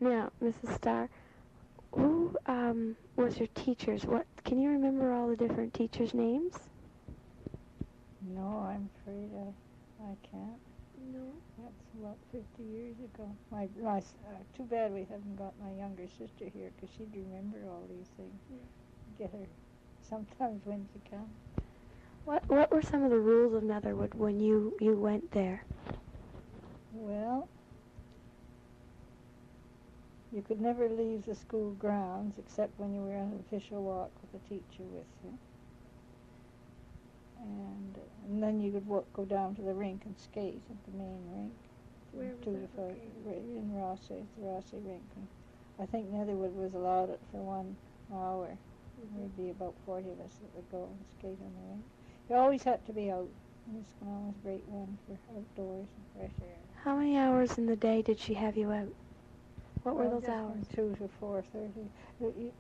Now, Mrs. Starr, who was your teachers? What can you remember all the different teachers' names? No, I'm afraid I can't. No. That's about 50 years ago. Too bad we haven't got my younger sister here, because she'd remember all these things. Yeah. Get her sometimes when she comes. What were some of the rules of Netherwood when you went there? Well, you could never leave the school grounds except when you were on an official walk with a teacher with you. And then you could go down to the rink and skate at the main rink. Where was to that the located? In Rossi, the Rossi rink. And I think Netherwood was allowed it for 1 hour. There'd be about 40 of us that would go and skate on the rink. You always had to be out. This one was a great one for outdoors and fresh air. How many hours in the day did she have you out? What were those just hours? From 2 to 4:30.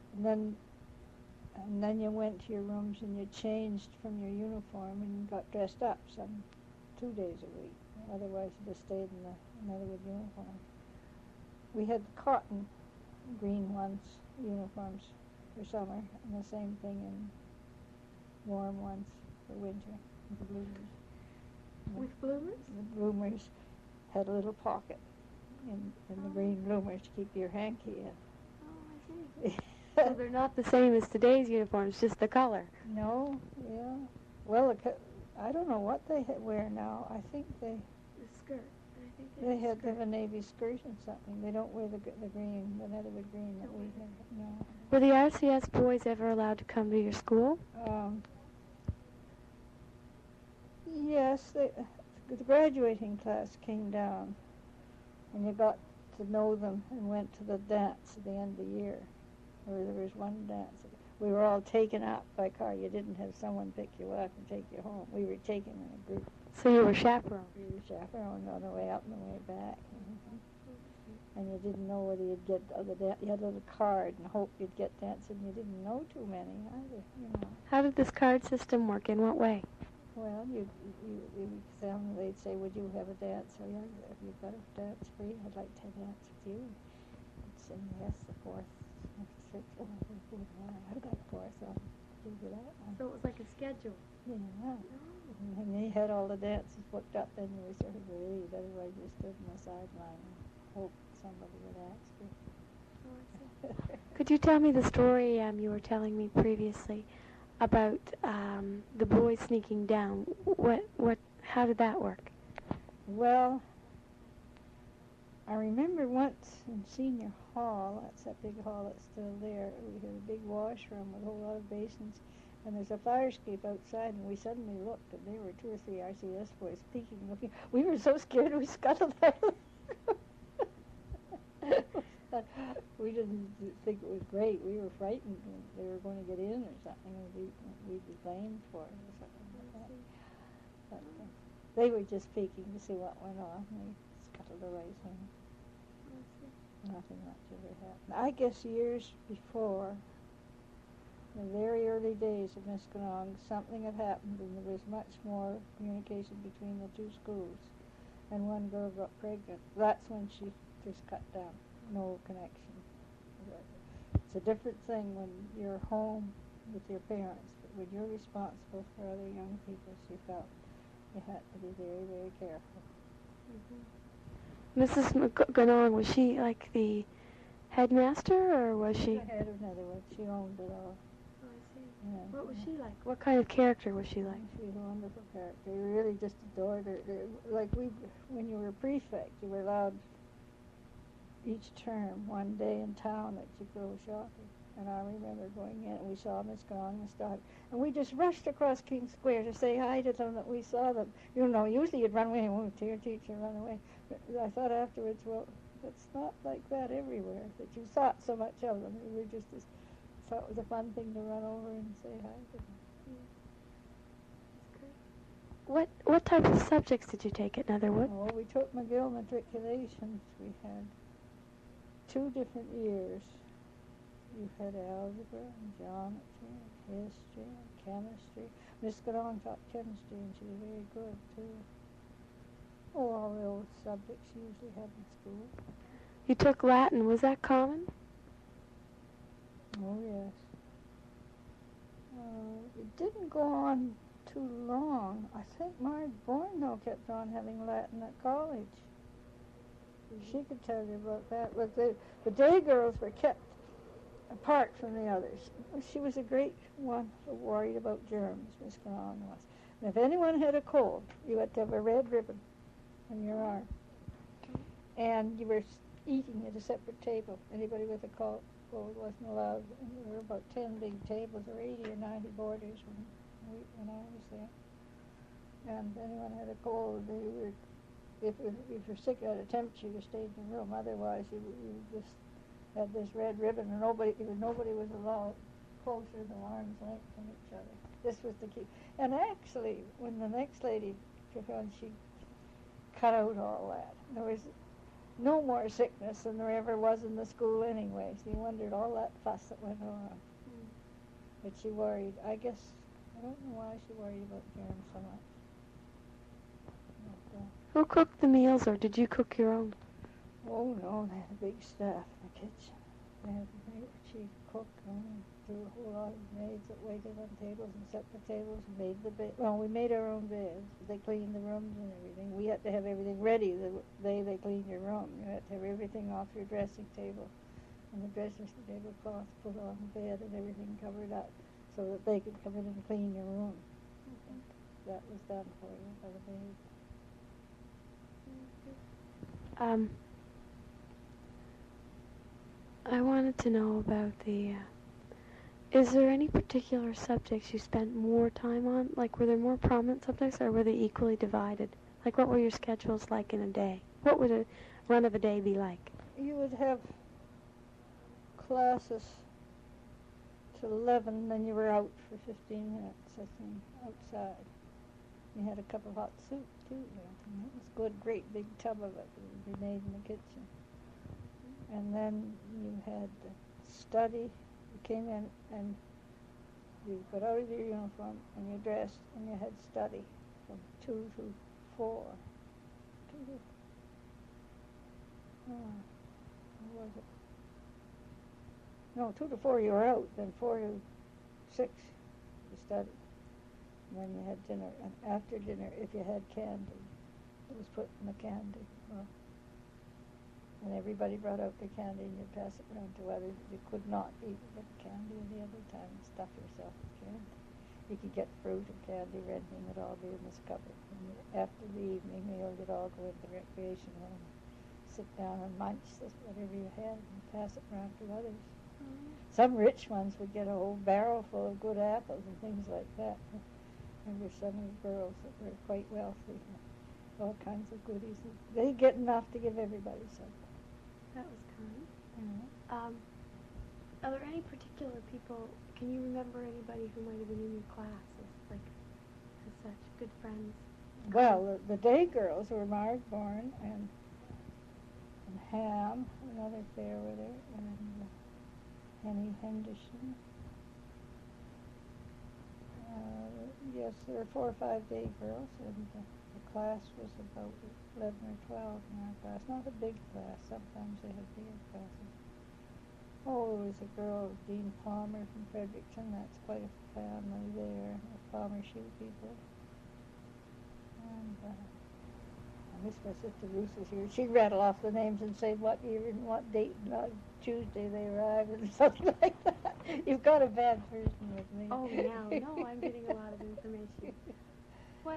And then you went to your rooms and you changed from your uniform and you got dressed up 2 days a week. Otherwise you just stayed in the Netherwood uniform. We had cotton green uniforms for summer, and the same thing in warm ones for winter, the bloomers. With bloomers? The bloomers had a little pocket in the green bloomers to keep your hanky in. Oh, I see. So they're not the same as today's uniforms, just the color. No, yeah. Well, I don't know what they wear now. I think The skirt. I think they have a navy skirt and something. They don't wear the green, the Netherwood green that we have. No. Were the RCS boys ever allowed to come to your school? Yes, the graduating class came down, and you got to know them and went to the dance at the end of the year. Or there was one dance. We were all taken up by car. You didn't have someone pick you up and take you home. We were taken in a group. So you were chaperoned? We were chaperoned on the way up and the way back. And you didn't know whether you'd get other you had a little card and hoped you'd get dancing. You didn't know too many either, you know. How did this card system work? In what way? Well, they'd say, would you have a dance? Oh, yeah, if you've got a dance free, I'd like to dance with you. I'd say, yes, the fourth. I've got a fourth, so I'll give you that one. So it was like a schedule? Yeah. Oh. And you had all the dances booked up, then you were sort of relieved. Otherwise, you stood on the sideline and hoped somebody would ask you. Oh, I see. Could you tell me the story you were telling me previously about the boys sneaking down? How did that work? Well, I remember once in senior hall, that's that big hall that's still there, we had a big washroom with a whole lot of basins, and there's a fire escape outside, and we suddenly looked, and there were 2 or 3 RCS boys peeking, looking. We were so scared we scuttled out. We didn't think it was great. We were frightened they were going to get in or something, and we'd be blamed for it or something like that. But they were just peeking to see what went on, and they scuttled away soon. Nothing much ever happened. I guess years before, in the very early days of Misconong, something had happened, and there was much more communication between the 2 schools, and one girl got pregnant. That's when she just cut down. No connection. It's a different thing when you're home with your parents, but when you're responsible for other young people, she felt you had to be very, very careful. Mrs. McGonong, was she like the headmaster, or was she? The head of Netherwood. She owned it all. Oh, I see. Yeah. What was she like? What kind of character was she like? She was a wonderful character. We really just adored her. Like when you were a prefect, you were allowed each term 1 day in town that you go shopping. And I remember going in and we saw Miss Gong and Stock. And we just rushed across King Square to say hi to them that we saw them. You know, usually you'd run away and move to your teacher and run away. But I thought afterwards, well, it's not like that everywhere, that you thought so much of them. We were just thought it was a fun thing to run over and say hi to them. What type of subjects did you take at Netherwood? Oh, we took McGill matriculations. We had 2 different years. You had algebra and geometry and history and chemistry. Miss Gadong taught chemistry, and she was very good, too. Oh, all the old subjects you usually had in school. You took Latin. Was that common? Oh, yes. It didn't go on too long. I think Marge Bourne, though, kept on having Latin at college. She could tell you about that. But the day girls were kept apart from the others. She was a great one who worried about germs, Miss Caron was. And if anyone had a cold, you had to have a red ribbon on your arm. And you were eating at a separate table. Anybody with a cold wasn't allowed. And there were about 10 big tables, or 80 or 90 boarders when I was there. And if anyone had a cold, they were, if you're sick at a temperature, you stayed in the room. Otherwise, you just had this red ribbon, and nobody was allowed closer than arm's length from each other. This was the key. And actually, when the next lady took on, she cut out all that. There was no more sickness than there ever was in the school anyway. So you wondered all that fuss that went on. But she worried. I guess, I don't know why she worried about germs so much. But, Who cooked the meals, or did you cook your own? oh no, they had a big staff in the kitchen. She cooked, and there were a whole lot of maids that waited on tables and set the tables and made the bed. Well, we made our own beds. They cleaned the rooms and everything. We had to have everything ready the day they cleaned your room. You had to have everything off your dressing table and the dressing tablecloth put on the bed and everything covered up so that they could come in and clean your room. That was done for you by the maid. I wanted to know about the, is there any particular subjects you spent more time on? Like, were there more prominent subjects, or were they equally divided? Like, what were your schedules like in a day? What would a run of a day be like? You would have classes till 11, then you were out for 15 minutes, I think, outside. You had a cup of hot soup, too. And it was good, great big tub of it that would be made in the kitchen. And then you had study. You came in and you got out of your uniform and you dressed and you had study from 2 to 4. 2 to, what was it? No, 2 to 4 you were out, then 4 to 6 you studied. And then you had dinner, and after dinner, if you had candy, it was put in the candy. Well, and everybody brought out their candy, and you'd pass it around to others. You could not eat the candy the other time and stuff yourself with candy. You could get fruit and candy, anything would all be in this cupboard. And after the evening meal, you'd all go into the recreation room, sit down and munch whatever you had, and pass it around to others. Some rich ones would get a whole barrel full of good apples and things like that. Remember some of the girls that were quite wealthy, all kinds of goodies. They'd get enough to give everybody something. That was kind. Are there any particular people, can you remember anybody who might have been in your class as such good friends? Well, the day girls were Marge Bourne and Ham, another Fairweather, and Henny Henderson. Yes, there were 4 or 5 day girls, and the class was about 11 or 12 in our class. Not a big class. Sometimes they had bigger classes. Oh, there was a girl, Dean Palmer from Fredericton. That's quite a family there, the Palmer shoe people. And I wish my sister Ruth was here. She'd rattle off the names and say what year and what date and Tuesday they arrived and something like that. You've got a bad person with me. Oh, no, I'm getting a lot of information. What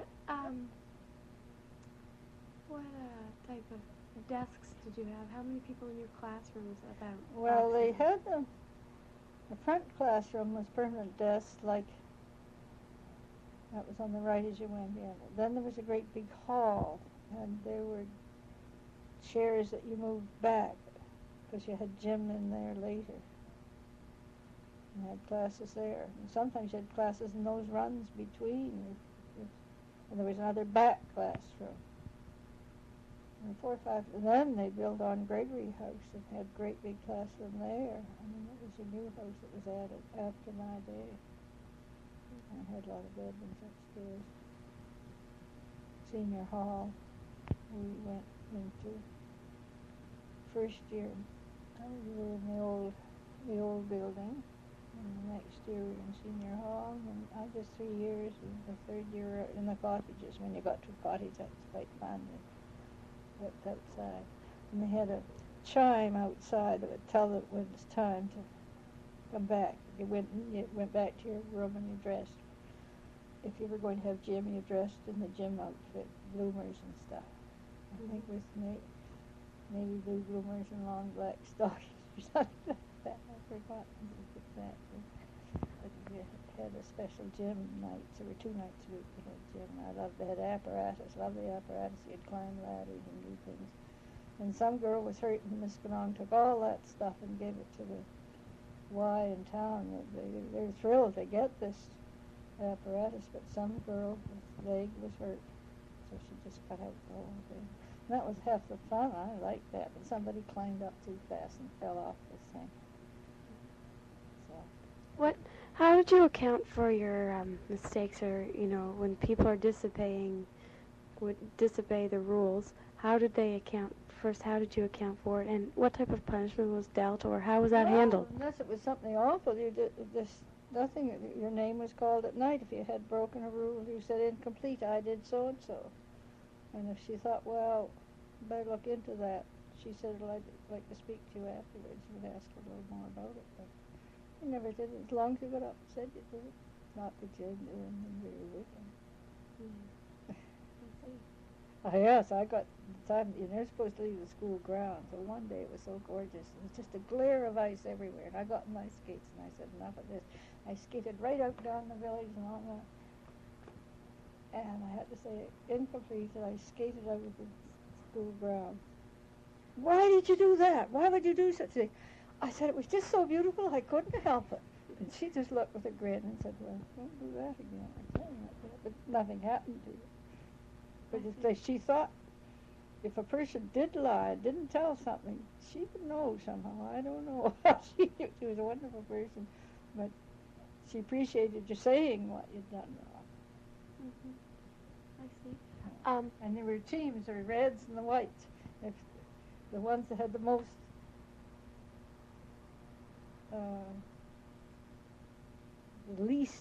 type of desks did you have? How many people in your classrooms about? Well, they had the front classroom was permanent desks, like that was on the right as you went in. Then there was a great big hall, and there were chairs that you moved back because you had gym in there later. You had classes there. And sometimes you had classes in those runs between. And there was another back classroom. And 4 or 5. And then they built on Gregory House and had a great big classroom there. I mean, it was a new house that was added after my day. And it had a lot of bedrooms upstairs. Senior hall we went into first year, we were in the old building, and the next year we were in senior hall, and I just 3 years, and the third year in the cottages. When you got to a cottage, that was quite fun. That's outside. And they had a chime outside that would tell it when it was time to come back. You went back to your room and you dressed. If you were going to have gym, you dressed in the gym outfit, bloomers and stuff. I think with navy blue bloomers and long black stockings or something like that. I forgot that. But we had a special gym nights. There were 2 nights a week we had gym. They had apparatus, lovely apparatus. You'd climb ladders and do things. And some girl was hurt, and Miss Ganong took all that stuff and gave it to the Y in town. They're thrilled to get this apparatus, but some girl's leg was hurt, so she just cut out the whole thing. And that was half the fun. I liked that, but somebody climbed up too fast and fell off this thing. So. How did you account for your mistakes, or when people are would disobey the rules? How did they account? First, how did you account for it, and what type of punishment was dealt, or how was that handled? Unless it was something awful, you did nothing. Your name was called at night if you had broken a rule. You said incomplete. I did so and so. And if she thought, well, better look into that, she said, I'd like to speak to you afterwards. You would ask a little more about it. But you never did it. As long as you got up and said you did it. Not that you didn't do anything very wicked. Yes, I got the time. You're supposed to leave the school grounds. So one day it was so gorgeous. It was just a glare of ice everywhere. And I got in my skates and I said, enough of this. I skated right out down the village and all that. And I had to say incomplete, and I skated out of the school grounds. Why did you do that? Why would you do such a thing? I said, it was just so beautiful, I couldn't help it. And she just looked with a grin and said, well, don't do that again. I tell you that. But nothing happened to you. But she thought if a person did lie, didn't tell something, she would know somehow. I don't know. She was a wonderful person, but she appreciated you saying what you'd done wrong. Mm-hmm. I see. And there were teams, there were reds and the whites. If the ones that had the most the least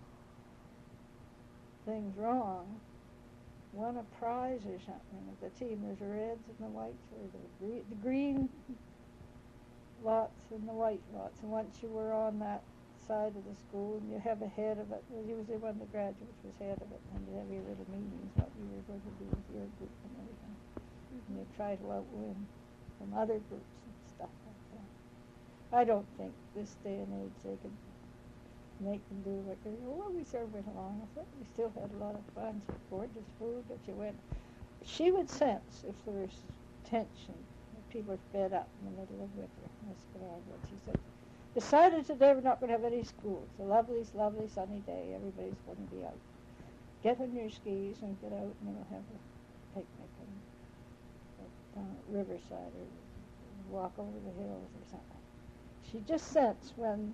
things wrong won a prize or something with the team. There's the reds and the whites, or the green lots and the white lots. And once you were on that side of the school, and you have a head of it, well, usually one of the graduates was head of it, and you'd have your little meetings, what you were going to do with your group and everything. And you'd try to outwin from other groups and stuff like that. I don't think this day and age they could make them do what they do. Well, we sort of went along with it. We still had a lot of fun. She had gorgeous food, but she would sense if there was tension, if people were fed up in the middle of winter. Miss Bernard, she said, decided today we're not going to have any school. It's a lovely, lovely sunny day. Everybody's going to be out. Get on your skis and get out, and we'll have a picnic down at Riverside, or walk over the hills or something. She just sensed when,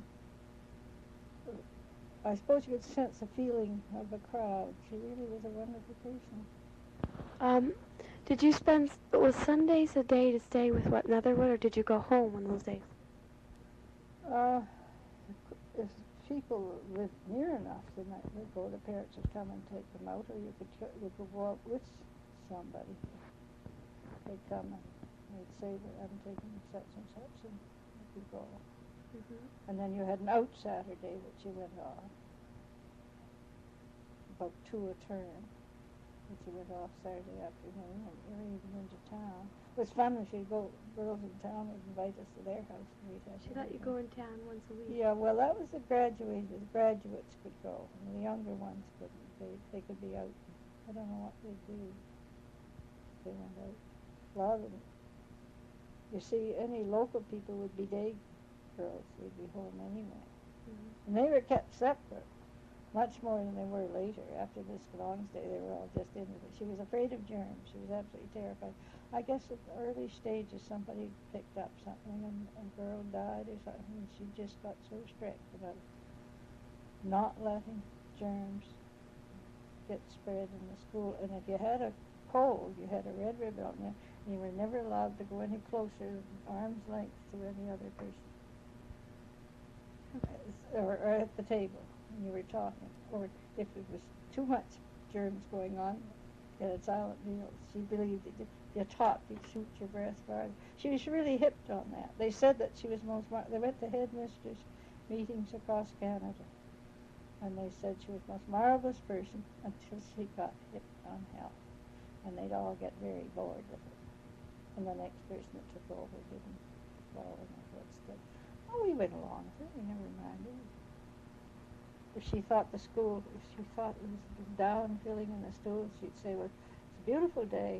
I suppose you could sense the feeling of the crowd. She really was a wonderful person. Did you was Sundays a day to stay with Netherwood, or did you go home on those days? If people lived near enough, then they'd go. The parents would come and take them out, or you could go out with somebody. They'd come and they'd say that I'm taking such and such, and you could go. Mm-hmm. And then you had an out Saturday that you went off, about 2 a term, that you went off Saturday afternoon, and you're even into town. It was fun if girls in town would invite us to their house. And we'd have She let you go in town once a week. Yeah, well, that was the graduates. The graduates could go, and the younger ones couldn't. They could be out. I don't know what they'd do. They went out. A lot of them. You see, any local people would be day girls. They'd be home anyway. Mm-hmm. And they were kept separate, much more than they were later. After Miss Galong's day, they were all just into it. She was afraid of germs. She was absolutely terrified. I guess at the early stages, somebody picked up something, and a girl died or something, and she just got so strict about not letting germs get spread in the school. And if you had a pole. You had a red ribbon on there, and you were never allowed to go any closer than arm's length to any other person. Or at the table when you were talking. Or if it was too much germs going on, you had a silent meal. She believed that you taught you to shoot your breath farther. She was really hipped on that. They said that she was they went to headmistress meetings across Canada, and they said she was the most marvelous person until she got hipped on health. And they'd all get very bored with it. And the next person that took over didn't follow in her footsteps. Oh, we went along with it. We never minded. If she thought it was down filling in the stool, she'd say, well, it's a beautiful day.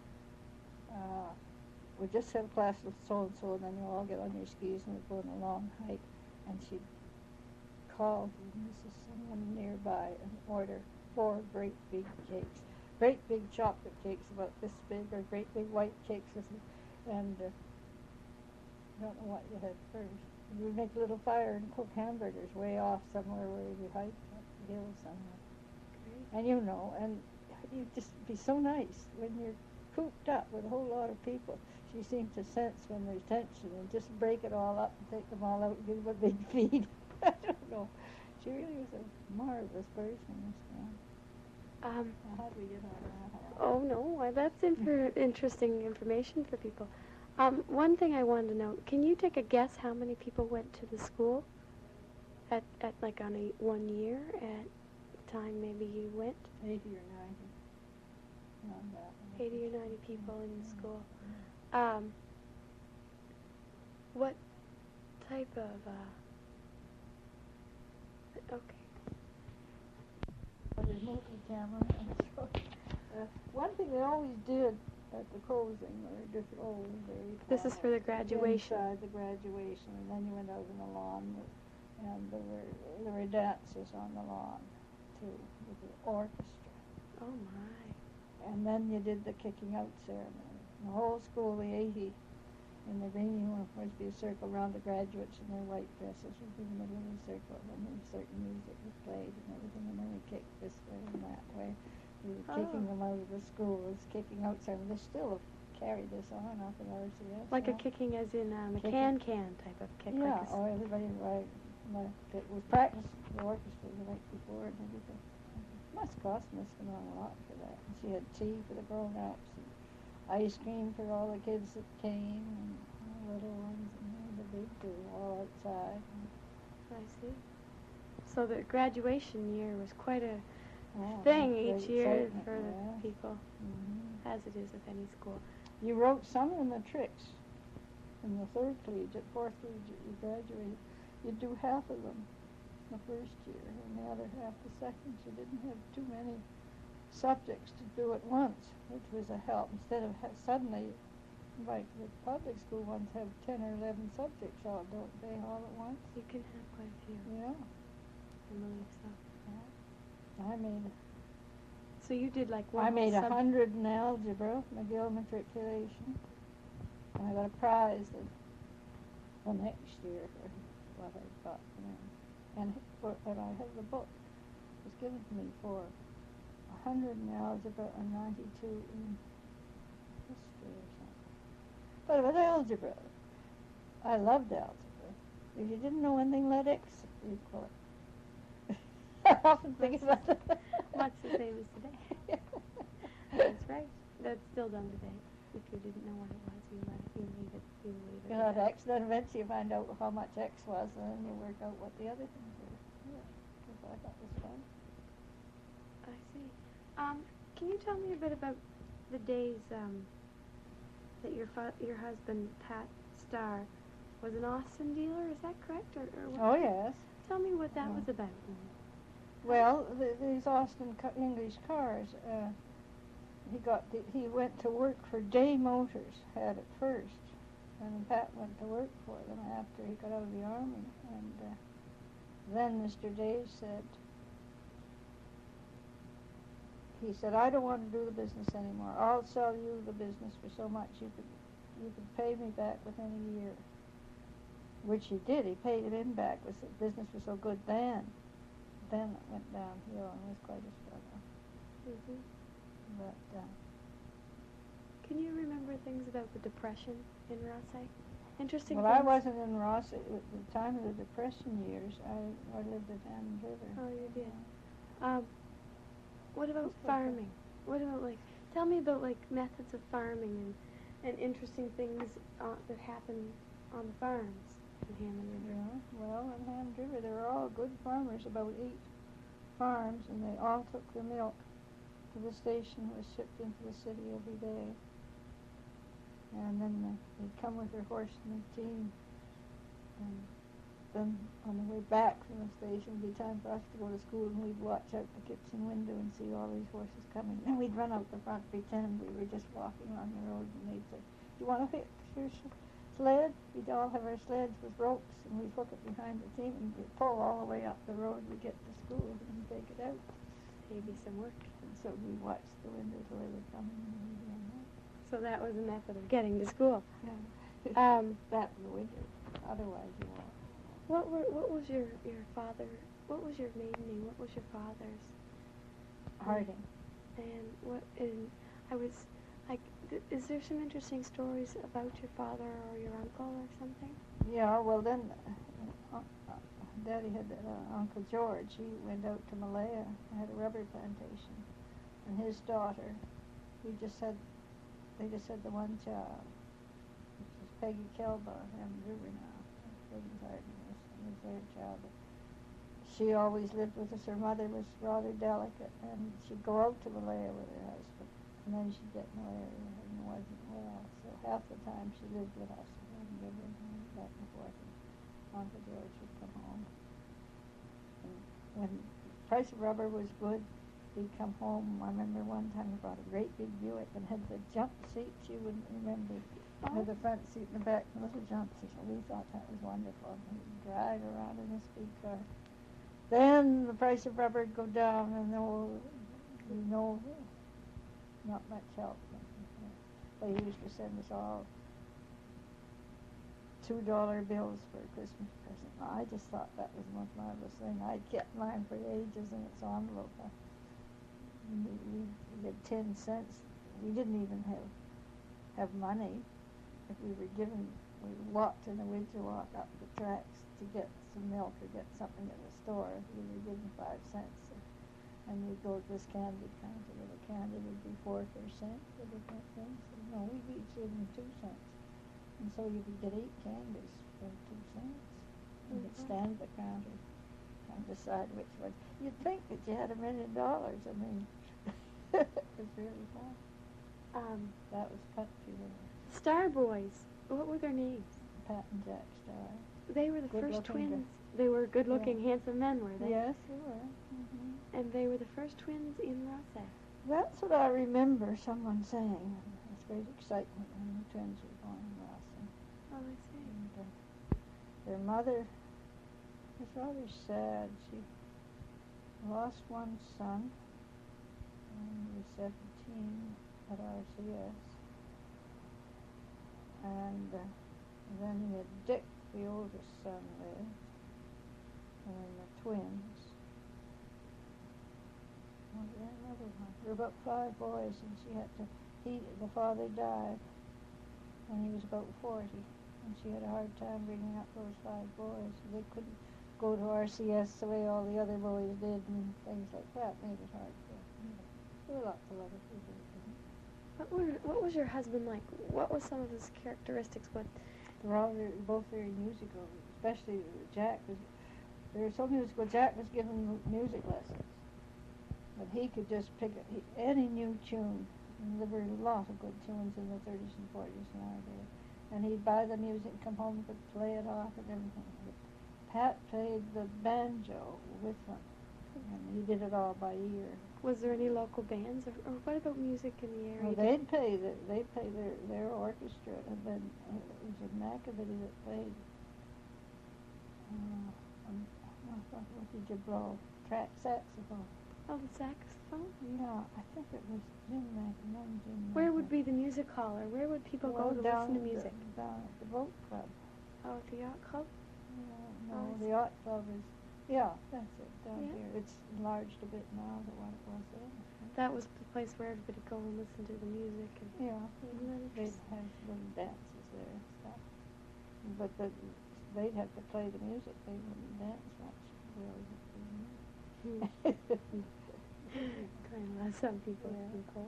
We'll just have class with so-and-so, and then you'll all get on your skis and we'll go on a long hike. And she'd call Mrs. Someone nearby and order 4 great big cakes. Great big chocolate cakes about this big, or great big white cakes. And I don't know what you had first. You would make a little fire and cook hamburgers way off somewhere where you hiked up the hill somewhere. Great. And and you'd just be so nice when you're cooped up with a whole lot of people. She seemed to sense when there's tension and just break it all up and take them all out and give them a big feed. I don't know. She really was a marvelous person, Miss Graham. How do we get on that? Oh, no, that's interesting information for people. One thing I wanted to know, can you take a guess how many people went to the school at like on a 1 year at the time maybe you went? 80 or 90. Not that one. 80 or 90 people in the school. What type of, okay. There's multi-camera. One thing they always did at the closing, This is for the graduation. Inside the graduation, and then you went out on the lawn, and there were dances on the lawn, too, with the orchestra. Oh, my. And then you did the kicking out ceremony. The whole school, the 80, in the green uniform, was be a circle around the graduates in their white dresses, would be in the middle of the circle, and then certain music was played and everything, and then we kicked this way and that way. We were kicking them out of the school. It was kicking out ceremony. They still have carried this on up at RCS. Like a kicking as in a can type of kick. Yeah, like or everybody it was practiced the orchestra the night before and everything. Must cost Miss Cannon a lot for that. And she had tea for the grown-ups and ice cream for all the kids that came and the little ones and the big two all outside. I see. So the graduation year was quite a thing each year for the people, as it is with any school. You wrote some in the tricks in the 3rd collegiate, 4th collegiate, you graduated. You'd do half of them the first year and the other half the second. You didn't have too many subjects to do at once, which was a help. Instead of suddenly, like the public school ones have 10 or 11 subjects all, don't they, all at once? You can have quite a few. Yeah. I believe so. So you did like one. I made 100 in algebra, McGill matriculation, and I got a prize the next year for what I got from them. And I have the book. It was given to me for 100 in algebra and 92 in history or something. But with algebra, I loved algebra. If you didn't know anything, let X equal it. I often think about that. Much the same as today. That's right. That's still done today. If you didn't know what it was, you leave it. You know, X, then eventually you find out how much X was, and then you work out what the other things were. Yeah, because I thought it was fun. I see. Can you tell me a bit about the days that your husband, Pat Starr, was an Austin dealer? Is that correct? Or Oh, yes. Tell me what that was about. Well, these Austin English cars, he went to work for Day Motors, had it first, and Pat went to work for them after he got out of the Army, and then Mr. Day said, I don't want to do the business anymore. I'll sell you the business for so much you could pay me back within a year. Which he did. He paid him back. The business was so good then. Then it went downhill and it was quite a struggle. But Can you remember things about the Depression in Rothsay? Interesting Well, things. I wasn't in Ross at the time of the Depression years. I lived at Hammond River. Oh, you did. Yeah. What about Just like that. farming? What about, like, tell me about, like, methods of farming and interesting things that happen on the farms in Hammond River. Yeah, well, in Hammond River, there were all good farmers, about 8 farms, and they all took their milk to the station, was shipped into the city every day. And then they'd come with their horse and their team, and then on the way back from the station would be time for us to go to school, and we'd watch out the kitchen window and see all these horses coming. And we'd run out the front, pretend we were just walking on the road, and they'd say, "You want to fix your sled?" We'd all have our sleds with ropes, and we'd hook it behind the team, and we'd pull all the way up the road to get to school and take it out. Maybe some work. And so we watched the window till they were coming, and we'd run out. So that was a method of getting to school. Yeah. That in the winter. Otherwise, you won't. What was your father? What was your maiden name? What was your father's? Harding. And I was like, is there some interesting stories about your father or your uncle or something? Yeah, well then, Daddy had Uncle George. He went out to Malaya and had a rubber plantation, and his daughter, they just had the one child, which is Peggy Kelbaugh, Hammond River now. Peggy Harding was their child. She always lived with us. Her mother was rather delicate, and she'd go out to Malaya with her husband, and then she'd get malaria and wasn't well. So half the time she lived with us in Hammond River, and back and forth. And Uncle George would come home. And when the price of rubber was good, he'd come home. I remember one time he brought a great big Buick and had the jump seats. You wouldn't remember. Had the front seat in the back, and little jump seats. We thought that was wonderful. He'd drive around in this big car. Then the price of rubber would go down, and not much help. But he used to send us all $2 bills for a Christmas present. I just thought that was the most marvelous thing. I'd kept mine for ages in its envelope. We had 10 cents. We didn't even have money. If we were given, we walked in the winter walk up the tracks to get some milk or get something at the store. We were given 5 cents. And we'd go to this candy counter where the candy would be 4 for a cent for different things. And no, we each given 2 cents. And so you could get 8 candies for 2 cents. You could stand at the counter and decide which one. You'd think that you had $1 million. I mean, it was really fun. That was country living. Star Boys. What were their names? Pat and Jack Star. They were the first Good-looking twins. They were good-looking, handsome men, were they? Yes, they were. Mm-hmm. And they were the first twins in Rothsay. That's what I remember someone saying. There was great excitement when the twins were born in Rothsay. Oh, I see. And their mother was rather sad. She lost one son when he was 17 at RCS. And then he had Dick, the oldest son, lived, and then the twins. Oh, yeah, another one. There were about 5 boys, and the father died when he was about 40, and she had a hard time bringing up those 5 boys. They couldn't go to RCS the way all the other boys did, and things like that made it hard for them. There were lots of other people. What was your husband like? What was some of his characteristics? They were all both very musical, especially Jack. They were so musical. Jack was given music lessons, but he could just pick any new tune. And there were a lot of good tunes in the 30s and 40s nowadays. And he'd buy the music, come home, and play it off and everything. But Pat played the banjo with them, and he did it all by ear. Was there any local bands, or what about music in the area? Well, they'd play their orchestra, and then it was a McAvity that played. What did you blow? Track saxophone. Oh, the saxophone? Yeah, I think it was Jim McAvity. Where would be the music hall, or where would people go to listen to music? Down at the boat club. Oh, at the yacht club? No, the yacht club is Yeah, that's it, down Yeah. here. It's enlarged a bit now than what it was then. That was the place where everybody go and listen to the music. And Yeah, Isn't that they'd interesting? have little dances there and stuff. But they'd have to play the music. They wouldn't dance much. Hmm. Kind of some people Yeah. think cool.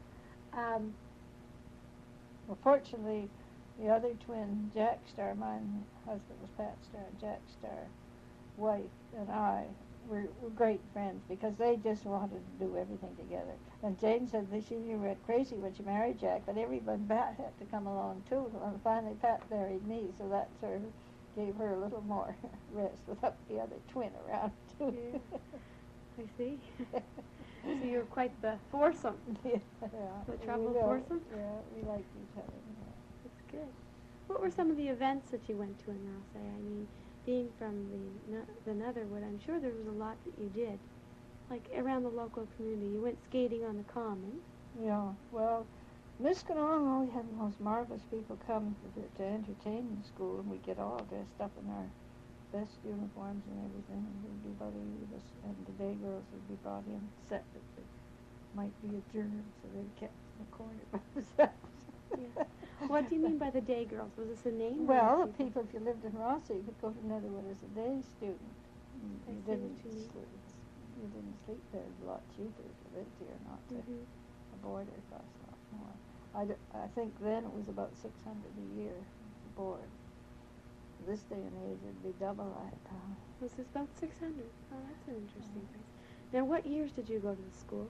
Well, fortunately, the other twin, Jack Star, my husband was Pat Star, Jack Star, wife, and I were great friends because they just wanted to do everything together. And Jane said that she went crazy when she married Jack, but everyone, Pat had to come along too. And finally, Pat married me, so that sort of gave her a little more rest without the other twin around too. Yeah. I see. So you were quite the foursome. Yeah. The trouble We foursome? Yeah, we liked each other. That's good. What were some of the events that you went to in Rothsay? I mean, being from the Netherwood, I'm sure there was a lot that you did, like around the local community. You went skating on the common. Yeah, well, Misconong always had the most marvelous people come to entertain the school, and we get all dressed up in our best uniforms and everything, and everybody was, and the day girls would be brought in set that there might be a germ, so they kept in the corner by themselves. Yeah. What do you mean by the day girls? Was this a name? Well, the people, if you lived in Rossi, you could go to Netherwood as a day student. I You see what didn't you mean. you didn't sleep there. It was a lot cheaper if you lived here, not to. Mm-hmm. A boarder cost a lot more. I think then it was about $600 a year to board. This day and age, it'd be double that. Was this about 600? Oh, that's an interesting place. Now, what years did you go to the school?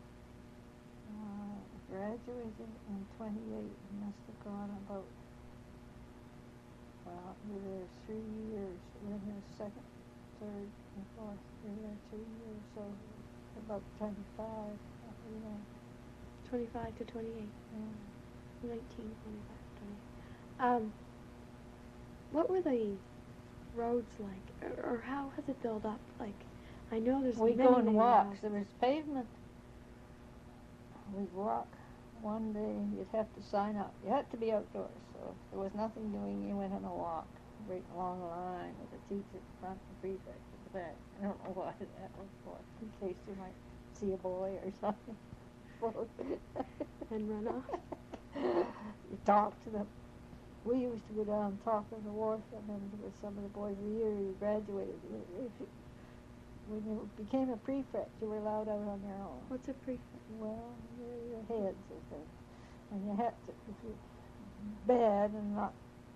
Graduated in 28. Must have gone about, well, we were there 3 years. We were there second, third, and fourth. We were there 2 years, so about 25. You know. 25 to 28. Yeah. 19, 25, 28. What were the roads like, or how has it built up? Like, I know there's We'd many, go and many walk. houses. There was pavement. We'd walk. One day you'd have to sign up. You had to be outdoors, so if there was nothing doing, you went on a walk. Great long line with a teacher at the front and prefect at the back. I don't know why that was for, in case you might see a boy or something. And run off. You talk to them. We used to go down and talk on the wharf, and then with some of the boys the year you graduated. When you became a prefect, you were allowed out on your own. What's a prefect? Well, your heads of things. And you had to, if you're bad and not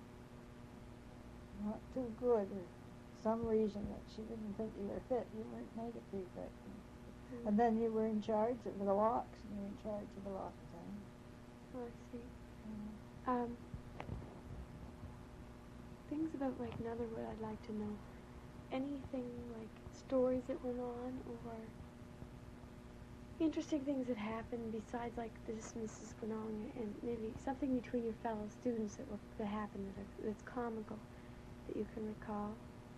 too good, or some reason that she didn't think you were fit, you weren't made a prefect. Mm-hmm. And then you were in charge of the locks, and you were in charge of a lot of things. Oh, I see. Things about, like, Netherwood I'd like to know. Anything, like, stories that went on, or interesting things that happened besides, like, this Mrs. Quinong, and maybe something between your fellow students that happened that's comical that you can recall?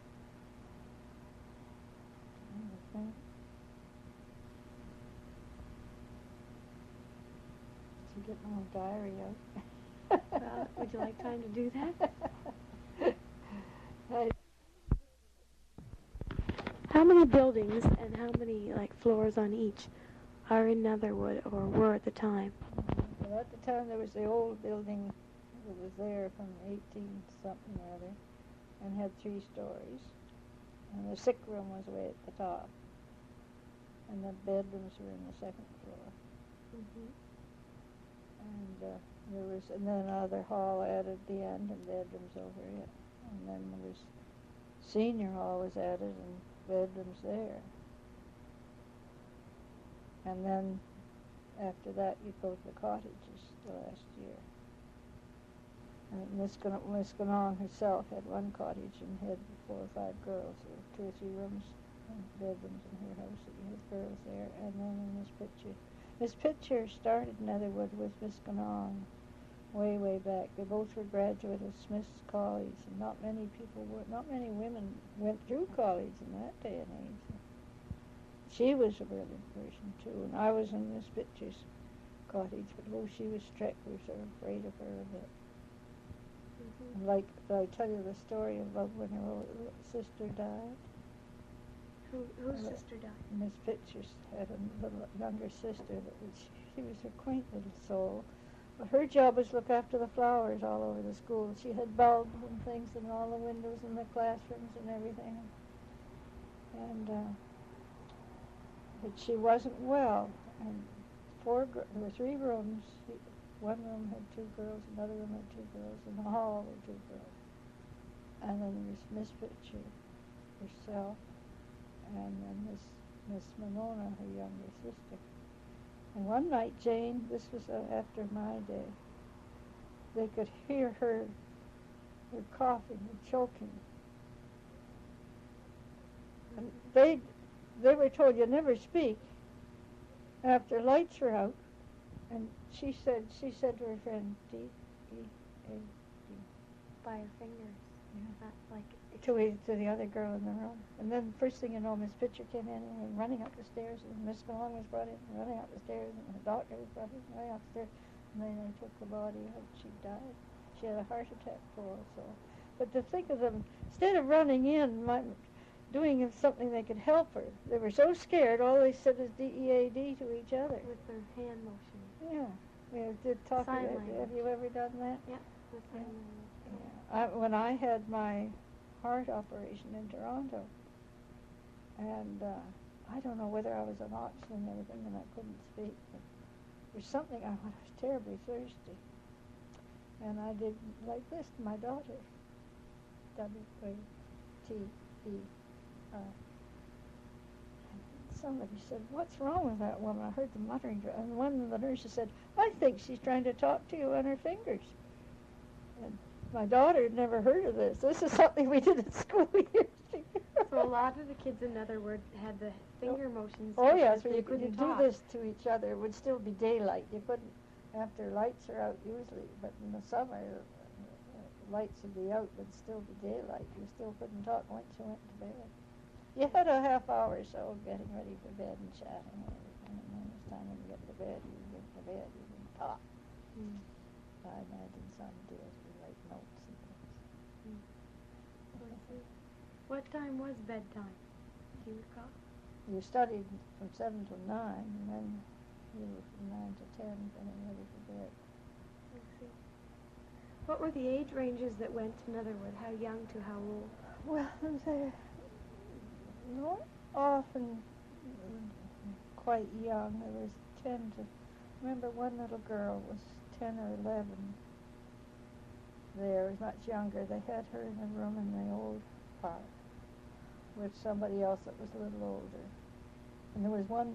Okay. To get my diary out. Well, would you like time to do that? How many buildings and how many, like, floors on each are in Netherwood or were at the time? Well, at the time there was the old building that was there from 18-something or other, and had 3 stories. And the sick room was way at the top. And the bedrooms were in the 2nd floor. Mm-hmm. And then another hall added at the end, and bedrooms over it. And then there was senior hall was added, and bedrooms there. And then after that, you go to the cottages the last year. And Miss Ganong herself had one cottage and had 4 or 5 girls. There were 2 or 3 rooms and bedrooms in her house that you had girls there. And then in Miss Pitcher started Netherwood with Miss Ganong way, way back. They both were graduates of Smith's College, and not many women went through college in that day and age. She was a brilliant person too, and I was in Miss Pitcher's cottage, but she was strict. We were sort of afraid of her a bit. Mm-hmm. Like, did I tell you the story about when her little sister died? Whose sister died? Miss Pitcher had a little younger sister that she was a quaint little soul. But her job was to look after the flowers all over the school. She had bulbs and things in all the windows in the classrooms and everything. And but she wasn't well. And there were 3 rooms. One room had 2 girls, another room had 2 girls, and the hall were 2 girls. And then there was Miss Pitcher herself, and then Miss Monona, her younger sister. And one night, Jane, this was after my day, they could hear her coughing and choking. And they were told, you never speak after lights were out. And she said to her friend, D-E-A-D. By her fingers. Yeah. Not like To the other girl in the room. And then first thing you know, Miss Pitcher came in and went running up the stairs, and Miss Malone was brought in, running up the stairs, and the doctor was brought in, running up the stairs, and then they took the body out. She died. She had a heart attack, poor old soul. But to think of them, instead of running in, doing something that could help her, they were so scared, all they said is D-E-A-D to each other. with their hand motion. Yeah. We did talk Sign about. language. Have you ever done that? Yeah, with Yeah. sign language. When I had my heart operation in Toronto, and I don't know whether I was on oxygen and everything, and I couldn't speak. But there's something, I was terribly thirsty. And I did like this to my daughter, W-A-T-E-R. Somebody said, what's wrong with that woman? I heard the muttering, and one of the nurses said, I think she's trying to talk to you on her fingers. And my daughter had never heard of this. This is something we did at school years ago. So a lot of the kids, in other words, had the finger motions. Oh yes, because you couldn't do talk. this to each other. It would still be daylight. You couldn't, after lights are out usually, but in the summer, lights would be out, but still be daylight. You still couldn't talk once you went to bed. You had a half hour or so getting ready for bed and chatting and everything, and then it's time to get to bed. You get to bed, you can talk. Mm. I imagine some did. We write notes and things. I see. What time was bedtime? Do you recall? You studied from 7 to 9, and then you were from 9 to 10, getting ready for bed. I see. What were the age ranges that went, in other words, how young to how old? Well, they're not often quite young. There was 10 to... Remember, one little girl was 10 or 11 there, much younger. They had her in a room in the old part with somebody else that was a little older. And there was one,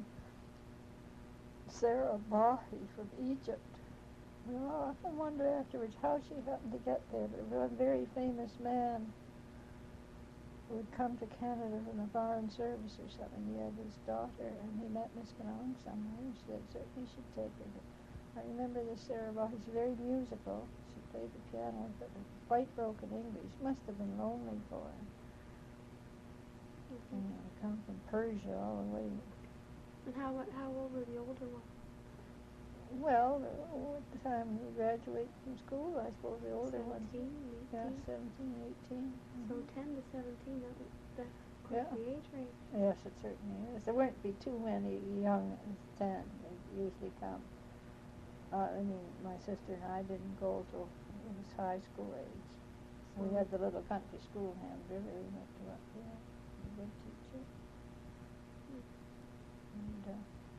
Sarah Bahi from Egypt. Well, I often wonder afterwards how she happened to get there. But there was a very famous man who had come to Canada from the Foreign Service or something. He had his daughter, and he met Miss Malone somewhere, and she said, certainly should take her. But I remember this Sarah Bahi. She's very musical. She played the piano, but quite broken English. Must have been lonely for her. Mm-hmm. You know, come from Persia all the way. And how old were the older ones? Well, at the time we graduated from school, I suppose the older ones. 17, 18? Yeah, 17, 18. So Mhm. 10 to 17, that's quite Yeah. the age range. Yes, it certainly is. There weren't be too many young as 10. They usually come. I mean, my sister and I didn't go till it was high school age. We had the little country school in Ham River. We went to up there. A good teacher. And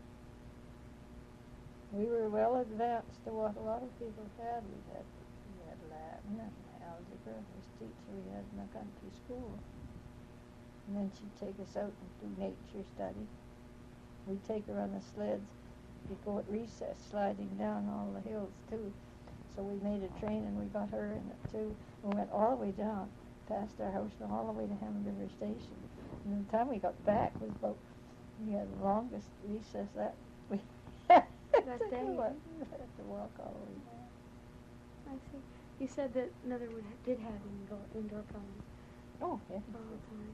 we were well advanced to what a lot of people had. We had Latin and algebra. This teacher we had in the country school. And then she'd take us out and do nature study. We'd take her on the sleds. We'd go at recess, sliding down all the hills, too. So we made a train, and we got her in it, too. We went all the way down, past our house, and all the way to Hammond River Station. And the time we got back was about, we had the longest recess that we had That day, We yeah. had to walk all the way down. I see. You said that, in other words, did have indoor plumbing Oh, yeah. all the time.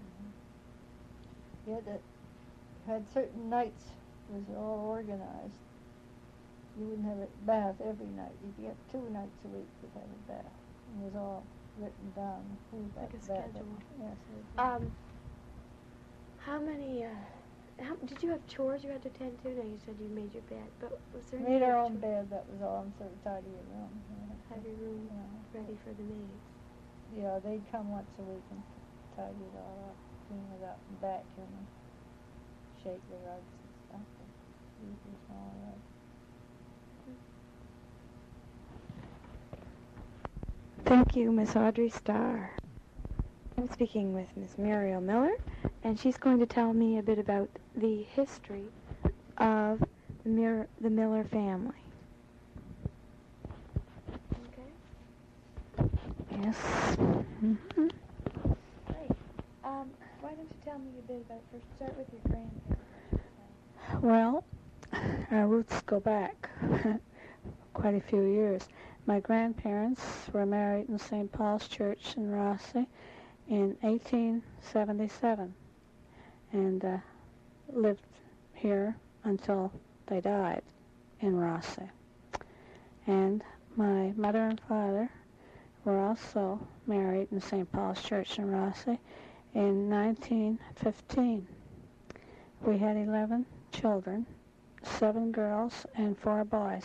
Yeah. You had certain nights, it was all organized. You wouldn't have a bath every night. You'd get 2 nights a week you'd have a bath. It was all written down. Who got Like a bath. schedule. Yes. It was. How many, did you have chores you had to tend to? No, you said you made your bed, but was there any Made our other own chores? bed, that was all. I'm sort of tidy your room. Have your room Yeah. ready for the maids. Yeah, they'd come once a week and tidy it all up, clean it up, and vacuum and shake the rugs and stuff. Use the small rugs. Thank you, Miss Audrey Starr. I'm speaking with Miss Muriel Miller, and she's going to tell me a bit about the history of the Miller family. Okay. Yes. Great. Why don't you tell me a bit about, first start with your grandparents. Well, our roots go back quite a few years. My grandparents were married in St. Paul's Church in Rossi in 1877 and lived here until they died in Rossi. And my mother and father were also married in St. Paul's Church in Rossi in 1915. We had 11 children, 7 girls and 4 boys.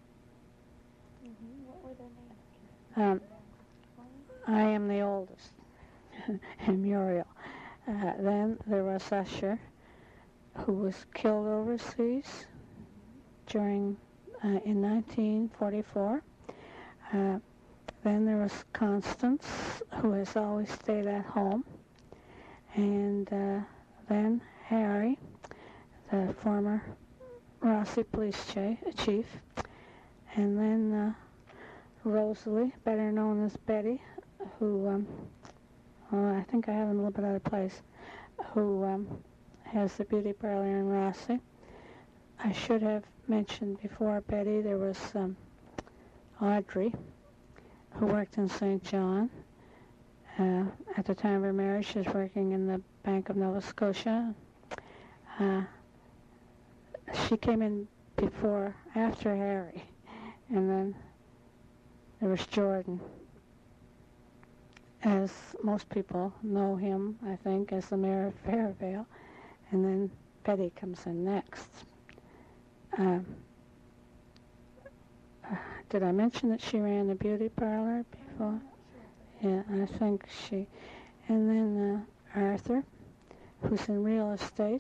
What were their names? I am the oldest, and Muriel. Then there was Usher, who was killed overseas in 1944. Then there was Constance, who has always stayed at home. And then Harry, the former Rossi police chief. And then Rosalie, better known as Betty, who, I think I have him a little bit out of place, who has the beauty parlor in Rossi. I should have mentioned before Betty, there was Audrey, who worked in St. John. At the time of her marriage, she was working in the Bank of Nova Scotia. She came in after Harry, and then there was Jordan. As most people know him, I think, as the mayor of Fairvale, and then Betty comes in next. Did I mention that she ran a beauty parlor before? Yeah, I think she. And then Arthur, who's in real estate,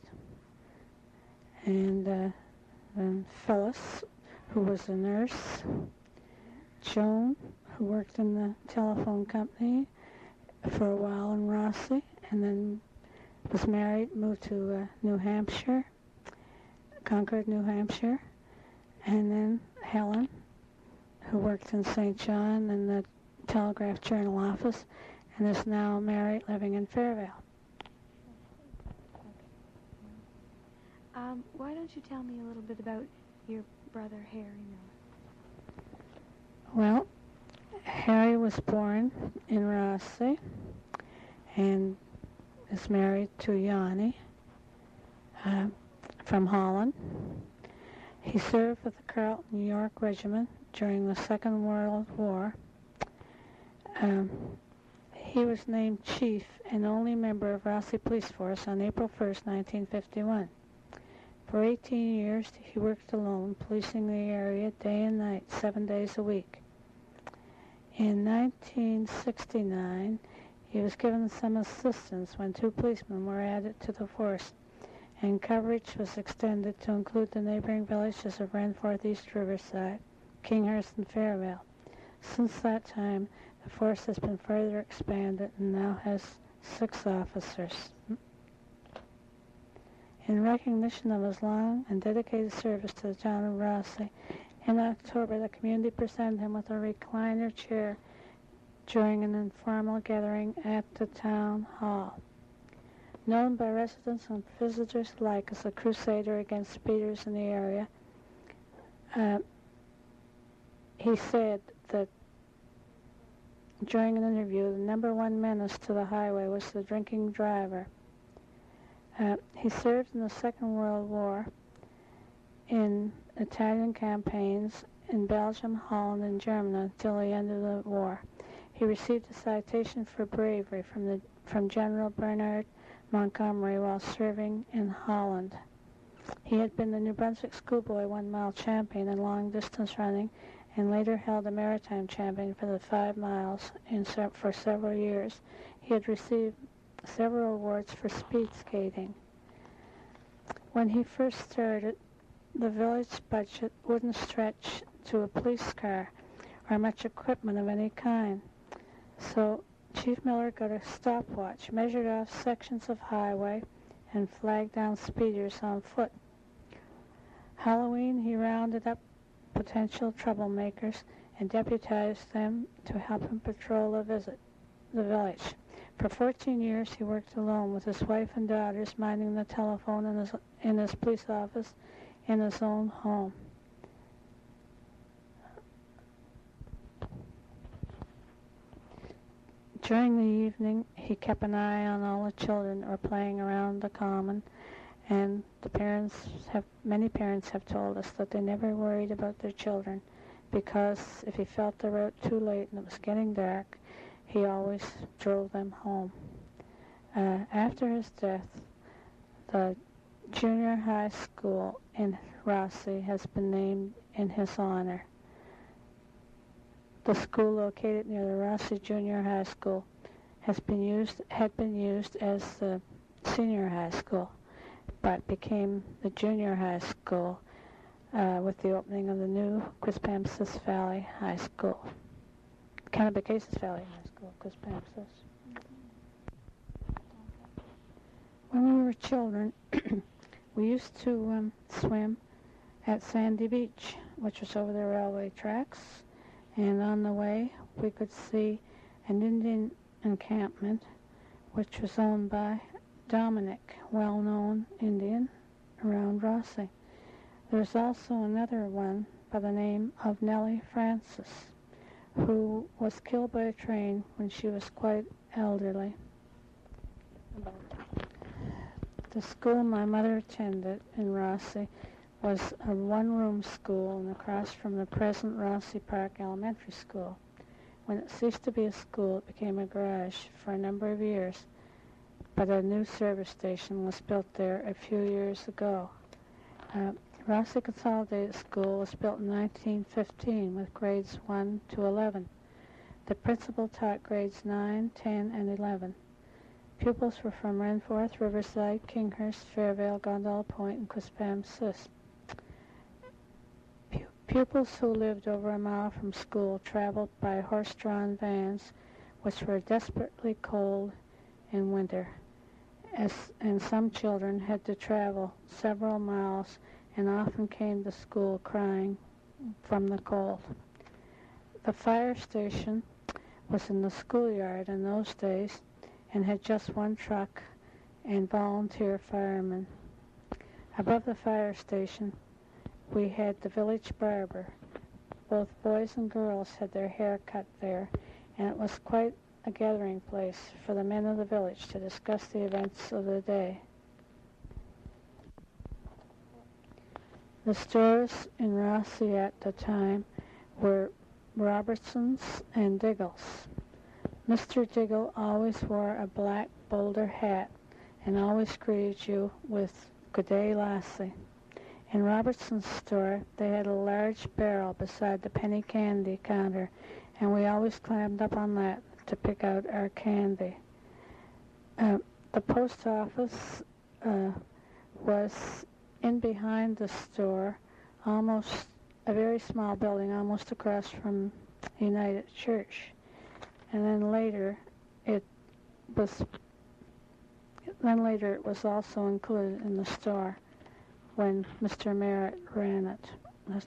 and then Phyllis, who was a nurse, Joan, who worked in the telephone company for a while in Rossi, and then was married, moved to New Hampshire, Concord, New Hampshire, and then Helen, who worked in St. John in the Telegraph Journal office, and is now married, living in Fairvale. Why don't you tell me a little bit about your brother Harry Miller? Well, Harry was born in Rossi and is married to Yanni from Holland. He served with the Carlton, New York Regiment during the Second World War. He was named chief and only member of Rossi Police Force on April 1st, 1951. For 18 years, he worked alone, policing the area day and night, 7 days a week. In 1969, he was given some assistance when 2 policemen were added to the force, and coverage was extended to include the neighboring villages of Renforth, East Riverside, Kinghurst, and Fairvale. Since that time, the force has been further expanded and now has 6 officers. In recognition of his long and dedicated service to the town of Rossi, in October the community presented him with a recliner chair during an informal gathering at the town hall. Known by residents and visitors alike as a crusader against speeders in the area, he said that during an interview, the number 1 menace to the highway was the drinking driver. He served in the Second World War in Italian campaigns in Belgium, Holland, and Germany until the end of the war. He received a citation for bravery from General Bernard Montgomery while serving in Holland. He had been the New Brunswick schoolboy 1-mile champion in long-distance running and later held the maritime champion for the 5 miles for several years. He had received several awards for speed skating. When he first started, the village budget wouldn't stretch to a police car or much equipment of any kind. So Chief Miller got a stopwatch, measured off sections of highway, and flagged down speeders on foot. Halloween, he rounded up potential troublemakers and deputized them to help him patrol the village. For 14 years, he worked alone with his wife and daughters, minding the telephone in his police office in his own home. During the evening, he kept an eye on all the children who were playing around the common, and many parents have told us that they never worried about their children because if he felt they were out too late and it was getting dark, he always drove them home. After his death, the junior high school in Rossi has been named in his honor. The school located near the Rossi Junior High School had been used as the senior high school, but became the junior high school with the opening of the new Quispamsis Valley High School. Kennebecasis Valley High School, Quispamsis. When we were children, we used to swim at Sandy Beach, which was over the railway tracks. And on the way, we could see an Indian encampment, which was owned by Dominic, well-known Indian around Rossi. There's also another one by the name of Nellie Francis, who was killed by a train when she was quite elderly. The school my mother attended in Rossi was a one-room school and across from the present Rossi Park Elementary School. When it ceased to be a school, it became a garage for a number of years, but a new service station was built there a few years ago. Rossi Consolidated School was built in 1915 with grades 1 to 11. The principal taught grades 9, 10, and 11. Pupils were from Renforth, Riverside, Kinghurst, Fairvale, Gondola Point, and Quispamsis. Pupils who lived over a mile from school traveled by horse-drawn vans, which were desperately cold in winter, and some children had to travel several miles and often came to school crying from the cold. The fire station was in the schoolyard in those days and had just one truck and volunteer firemen. Above the fire station, we had the village barber. Both boys and girls had their hair cut there, and it was quite a gathering place for the men of the village to discuss the events of the day. The stores in Rossi at the time were Robertson's and Diggle's. Mr. Diggle always wore a black bowler hat and always greeted you with "Good day, lassie." In Robertson's store, they had a large barrel beside the penny candy counter, and we always climbed up on that to pick out our candy. The post office was in behind the store, almost a very small building, almost across from United Church. And then later it was also included in the store when Mr. Merritt ran it.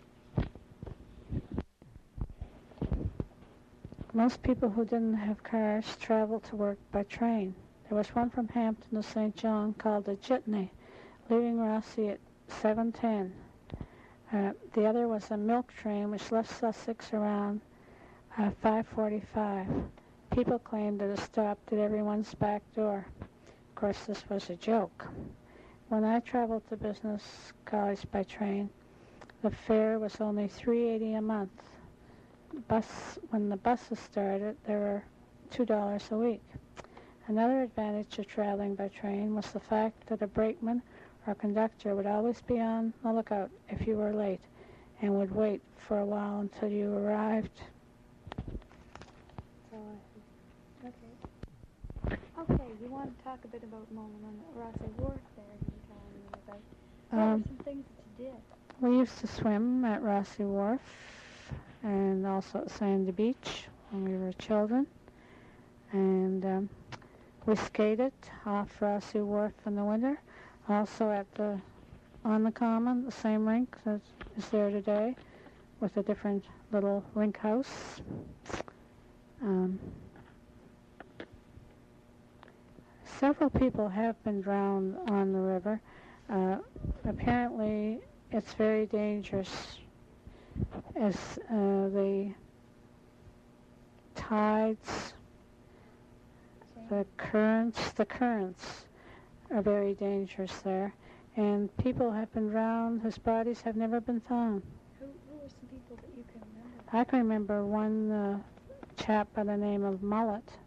Most people who didn't have cars traveled to work by train. There was one from Hampton to St. John called the Jitney, leaving Rossi at 7:10. The other was a milk train which left Sussex around 5:45. People claimed that it stopped at everyone's back door. Of course, this was a joke. When I traveled to business college by train, the fare was only $3.80 a month. When the buses started, they were $2 a week. Another advantage of traveling by train was the fact that a brakeman or conductor would always be on the lookout if you were late and would wait for a while until you arrived. So okay, you want to talk a bit about Mullinan Rossi Wharf there you were telling me about. What were some things that you did? We used to swim at Rossi Wharf and also at Sandy Beach when we were children. And we skated off Rossi Wharf in the winter. Also on the Common, the same rink that is there today with a different little rink house. Several people have been drowned on the river. Apparently, it's very dangerous as the tides, the currents are very dangerous there. And people have been drowned whose bodies have never been found. Who were some people that you can remember? I can remember one chap by the name of Mullet